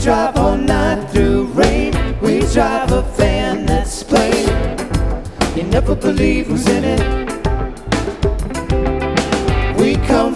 drive all night through rain. We drive a van that's plain. You never believe who's in it. We come